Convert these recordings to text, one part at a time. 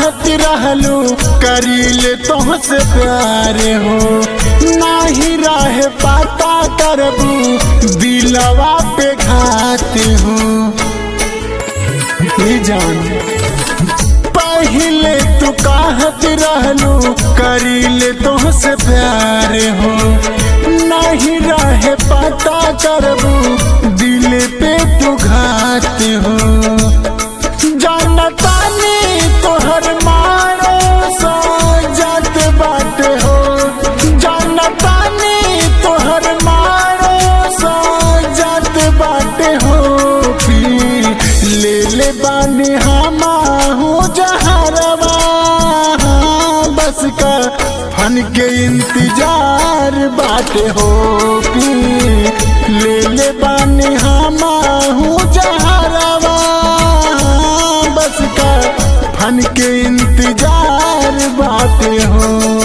कहत रहलू करीले तोहसे प्यार हो, नाही रहे पता करबू दिलवा पे घात हो। जान पहले तू कहत रहलू करीले तोहसे प्यार हो, नहीं रहे पता करबू दिल पे तू घात हो। जानतानी तोहर मारो सजत बाटे हो, जानतानी तोहर मारो सजत बाटे हो। पी ले बानी हमाहू जहरवा, बस का फन के इंतजार बाटे हो। पी ले बानी हमाहू जहरवा, बस का फन के इंतजार बाटे हो।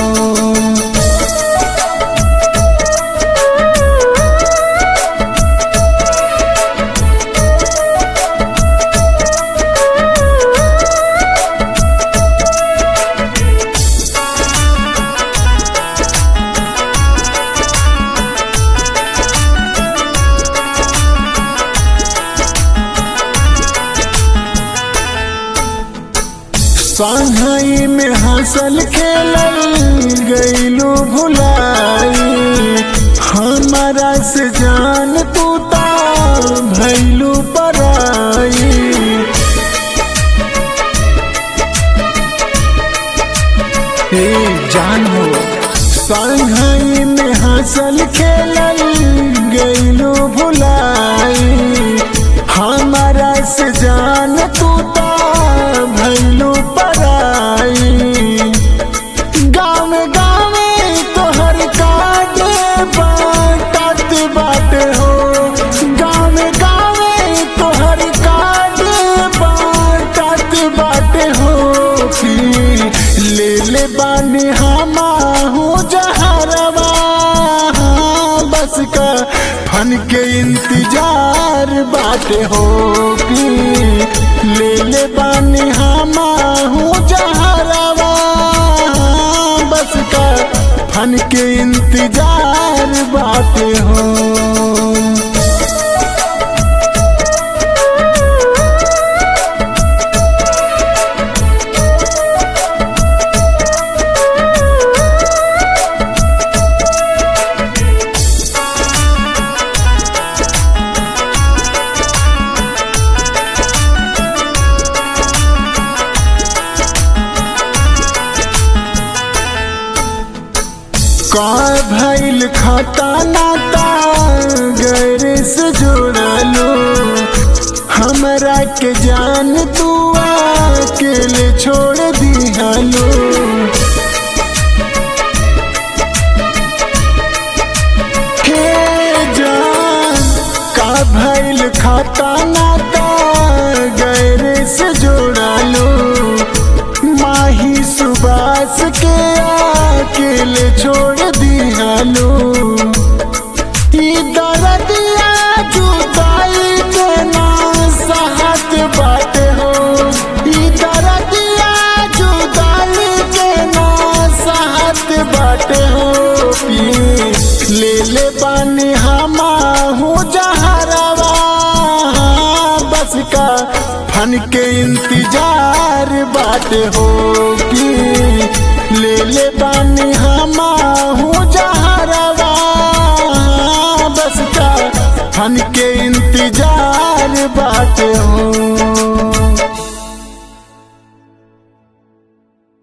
संघई में हंसल खेलल गईलू भुलाई, हमारा से जान तू ता भैलू पराई। जान हो संघई में हंसल खेलल गईलू भुलाई, हमारा से जान तू ता भैलू पराई। गाँव गाँव तोहर काटे बाटत बाटे हो, गाँव गाँव तोहर काटे बाटत बाटे हो। ले बानी हमाहू जहरवा, बस का फन के इंतजार बाटे हो। ले बानी हमाहू जहरवा, बस का फन के इंतजार बाटे हो। का भइल खाता नाता गैर से जोड़लो, हमरा के जान तू अकेले छोड़ दिहलो। हे जान का भइल खाता नाता गैर से जोड़लो, माही सुबास के अकेले छोड़ दिहलो। दर्दिया जुदाई के ना सहत बाटे हो, दर्दिया जुदाई के ना सहत बाटे हो। ले बानी हमाहू जहरवा, बस का फन के इंतजार बाटे हो। ले बानी हमाहू जहरवा, बस का फन के इंतजार बाटे हो।